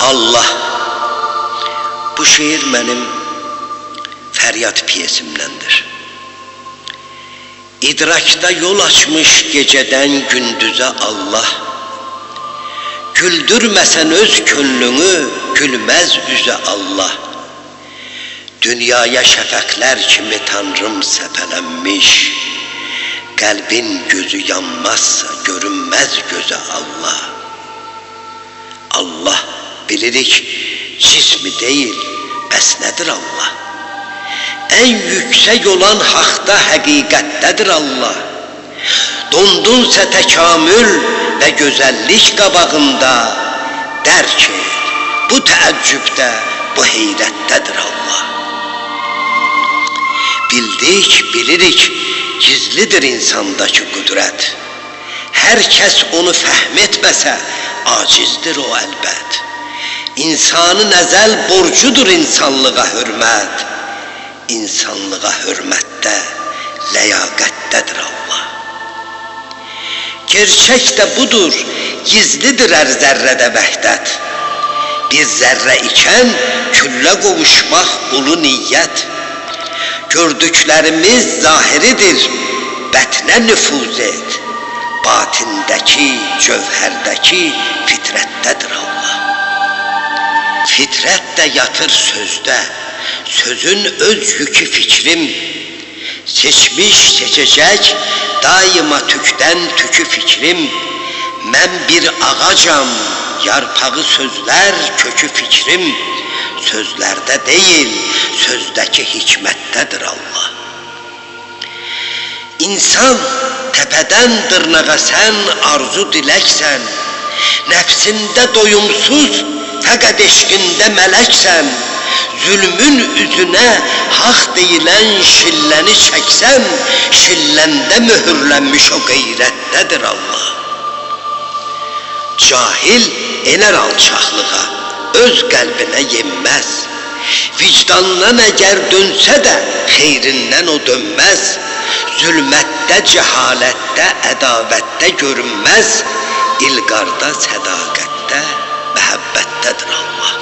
Allah. Bu şiir mənim fəryad piyesimdəndir. İdrakda yol açmış gecədən gündüzə Allah. Güldürməsən öz könlünü, gülməz üzə Allah. Dünyaya şəfəqlər kimi Tanrım səpələnmiş. Qəlbin gözü yanmazsa görünməz gözə Allah. Allah bilirik cismi deyil, bəs nədir Allah? Ən yüksək olan haqda həqiqətdədir Allah. Dondunsa təkamül və gözəllik qabağında, dərk et, bu təəccübdə, bu heyrətdədir Allah. Bildik, bilirik, gizlidir insandakı qüdrət. Hər kəs onu fəhm etməsə, acizdir o əlbət. İnsanın əzəl borcudur insanlığa hörmət. İnsanlığa hörmətdə, ləyaqətdədir Allah. Gerçək də budur, gizlidir hər zərrədə vəhdət. Bir zərrə ikən küllə qovuşmaq ulu niyyət. Gördüklərimiz zahiridir, bətnə nüfuz et. Batindəki, cövhərdəki fitrətdədir Allah. Fitrət də yatır sözdə, sözün öz yükü fikrim. Seçmiş, seçəcək, daima tükdən tükü fikrim. Mən bir ağacam, yarpağı sözlər, kökü fikrim. Sözlərdə deyil, sözdəki hikmətdədir Allah. İnsan təpədən dırnağa sən arzu diləksən. Nəfsində doyumsuz, fəqət eşqində mələksən. Zülmün üzünə haq deyilən şilləni çəksən, şilləndə mühürlənmiş o qeyrətdədir Allah. Cahil enər alçaqlığa, öz qəlbinə yenməz. Vicdandan əgər dönsə də xeyrindən o dönməz. Zülmətdə, cəhalətdə, ədavətdə görünməz. İlqarda, sədaqətdə, məhəbbətdədir Allah.